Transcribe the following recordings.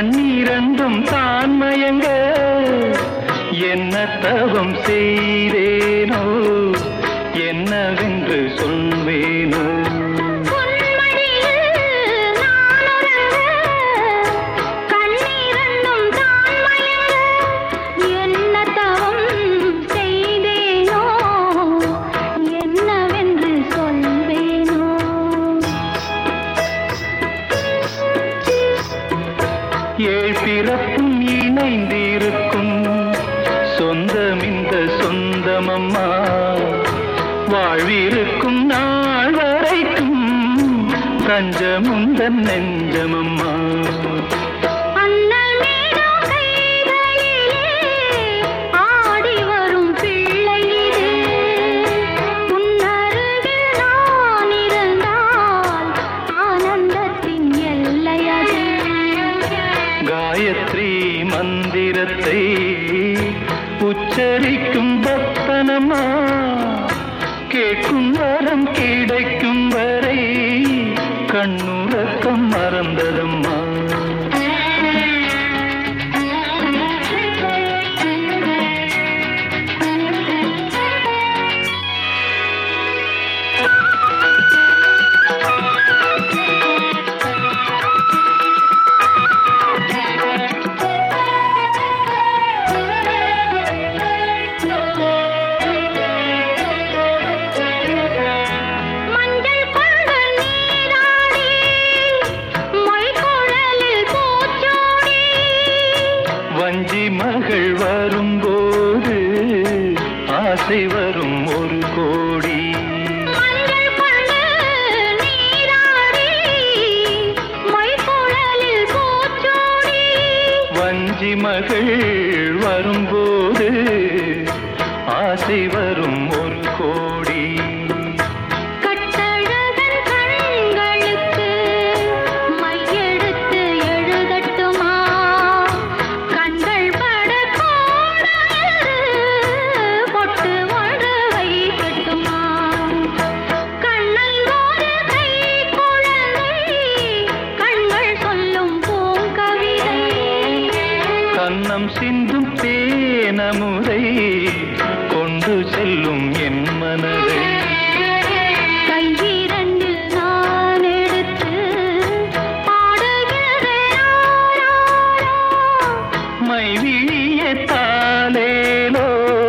கண்ணீரண்டும் தான் மயங்க என்ன தவம் செய்தேனோ என்னவென்று சொல்வேனோ. ஏழ் பிறப்பும் இணைந்திருக்கும் சொந்தம் இந்த சொந்தமம்மா, வாழ்விருக்கும் நாள் வரைக்கும் தஞ்சமுந்தன் நெஞ்சமம்மா. காயத்ரி மந்திரத்தை உச்சரிக்கும் பக்தனம்மா, கேட்கும் வரம் கிடைக்கும் வரை கண்ணுறக்கம் மறந்ததம்மா. வஞ்சி மகள் வரும்போது ஆசை வரும் ஒரு கோடி. வஞ்சி மகள் வரும்போது ஆசை வரும் ஒரு கோடி. கண்ணம் சிந்தும் தேனமுதை கொண்டு செல்லும் என் மனதை. கையிரண்டு நான் எடுத்து மைவிழிய தாலேலோ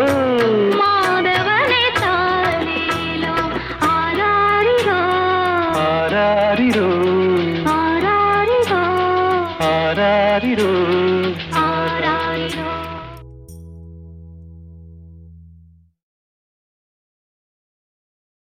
மாதவனே தாலேலோ ஆராரிரோ ஆராரிரோ ஆராரிரோ ஆராரிரோ.